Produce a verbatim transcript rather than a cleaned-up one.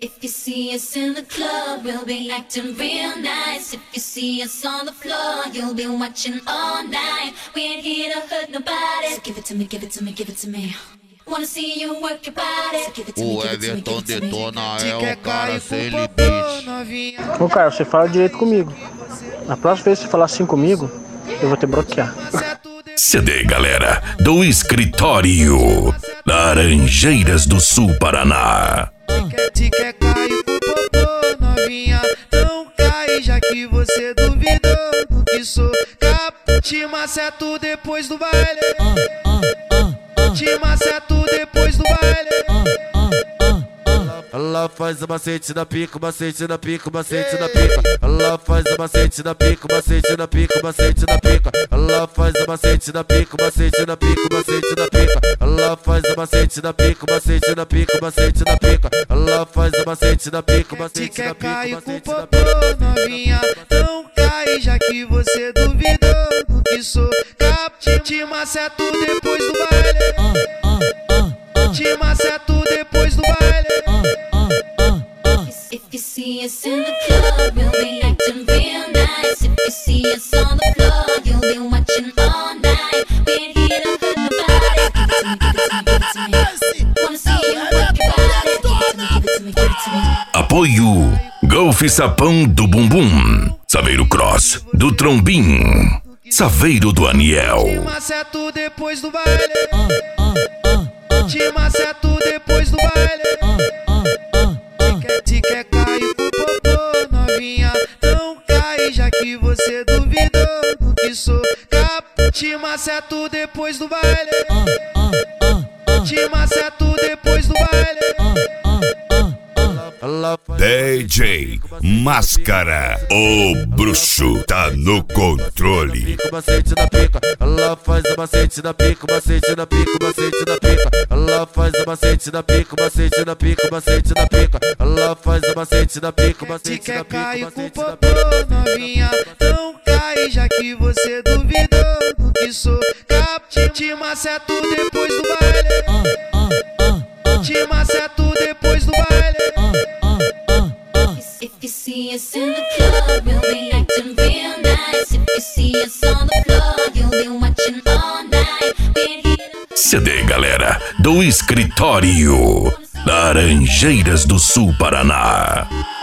If you see us in the club, we'll be acting real nice. If you see us on the floor, you'll be watching all night. We ain't here to hurt nobody. So give it to me, give it to me, give it to me. Wanna see you work your body. So give it to me, O give it to me, Everton give it to me. Detona é o cara sem limite. Ô Caio, você fala direito comigo. Na próxima vez que você falar assim comigo, eu vou te bloquear. C D, galera, do escritório Laranjeiras do Sul, Paraná. Se quer cair com popô, novinha, não cai, já que você duvidou que sou capaz. Te maceto depois do baile. Te maceto depois do baile. Ela faz o macete na pica, macete na pica, macete na pica. Ela faz o macete na pica, macete na pica, macete na pica. Ela faz o macete na pica, macete na pica, macete na pica. Ela faz o macete na pica, macete na pica, macete na pica. Ela faz o macete na pica, macete na pica, macete na pica. Novinha, não cai, já que você duvidou que sou capaz. Te maceto depois do baile. Te maceto depois do baile. If you see us in the club, we'll be acting real nice. If you see us on the floor, you'll be watching all night. We ain't here to hurt nobody. Give it to me, give it to me, give it to me. Wanna see you work your body. Give it to me, give it to me, give it to me. Apoio Golf Sapão do Bumbum, Saveiro Cross do Trombim, Saveiro do Aniel. Te maceto depois do baile. Te maceto depois do baile. Se quer cair com popô, novinha, não cai, já que você duvidou que sou capaz. Te maceto depois do baile. Te maceto depois do baile. D J Máscara, o bruxo tá no controle. Macete na pica, ela faz o macete na pica, macete na pica, macete na pica. Ela faz o macete na pica, macete na pica, macete na pica. Ela faz o macete na pica, macete na pica, macete na pica. Novinha, não cai, já que você duvidou que sou capaz. Te maceto depois do baile. Te maceto depois do baile. If you see us in the club, we'll be acting real nice. If you see us on the floor, you'll be watching all night. We ain't here to... C D, galera, do escritório Laranjeiras do Sul, Paraná.